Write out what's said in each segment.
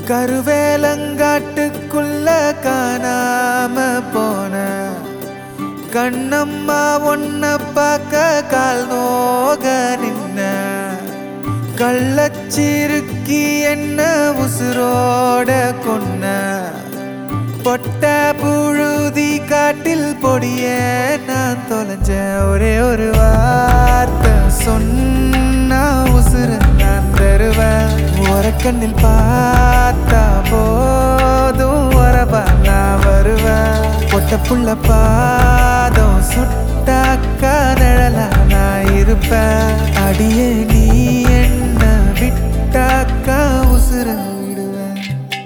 கருவேலங்காட்டுக்குள்ள காணாம போன கண்ணம்மா ஒன்ன பார்க்க கால் நோக நின்ன கள்ளச்சிருக்கி என்ன உசுரோட கொன்ன பொட்ட புழுதி காட்டில் பொடிய நான் தொலைஞ்சேன் ஒரே ஒரு வார்த்தை சொன்னா உசுறு நான் தருவேன் கண்ணில் பார்த்தா போதும் வரவா நான் வருவேன் பொட்ட புள்ள பாதம் சுட்டாக்கா நிழலா நான் இருப்பேன் அடியே நீ என்ன விட்டாக்கா உசுறு விடுவேன்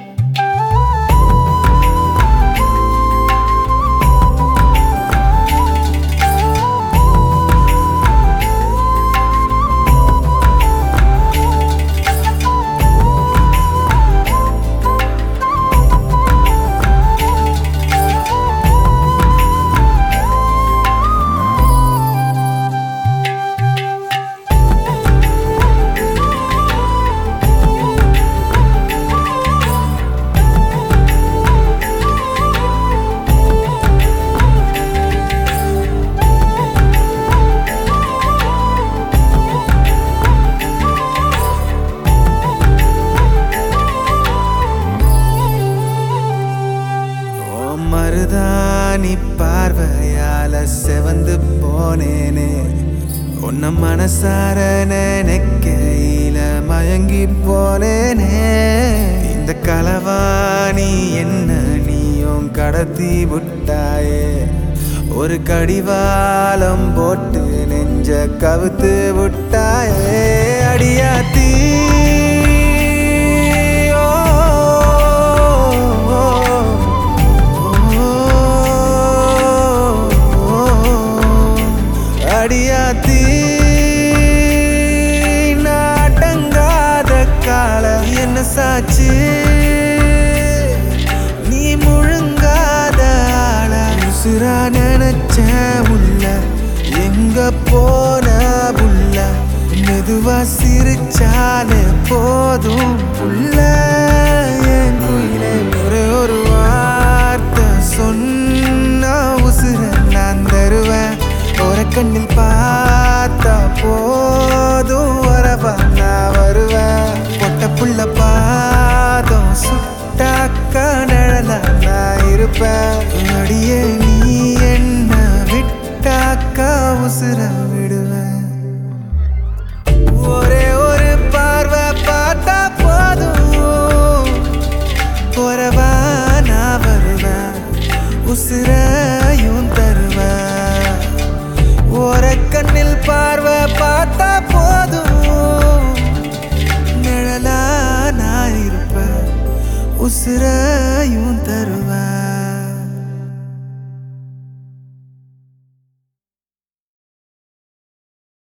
மருதாணி பார்வையால செவந்து போனேனே உன்ன மனசார நினைக்கையில மயங்கி போனேனே இந்த களவாணி என்ன நீயும் கடத்தி விட்டாயே ஒரு கடிவாளம் போட்டு நெஞ்ச கவுத்து விட்டாயே அடியாத்தி அடியாத்தி நாட்டங்காத கால என்ன சாச்சு நீ முழுங்காத ஆள உசுரா நினைச்ச உள்ள எங்க போன புள்ள மெதுவா சிரிச்சாலே போதும் புள்ள என் குயிலே ஒரே ஒரு வார்த்தை சொன்னா உசுர நான் தருவேன் கண்ணில் பார்த்தா போதும் வரவா நான் வருவேன் பொட்ட புள்ள பாதம் சுட்டாக்கா நிழலா நான் இருப்பேன் அடியே நீ என்ன விட்டாக்கா உசுர விடுவேன் ஒரே ஒரு பார்வை பார்த்தா போதும் வரவா நான் வருவேன் உசுரையும் தருவேன் கண்ணில் பார்வை பார்த்தா போதும் நிழலா நான் இருப்பேன் உசுரையும்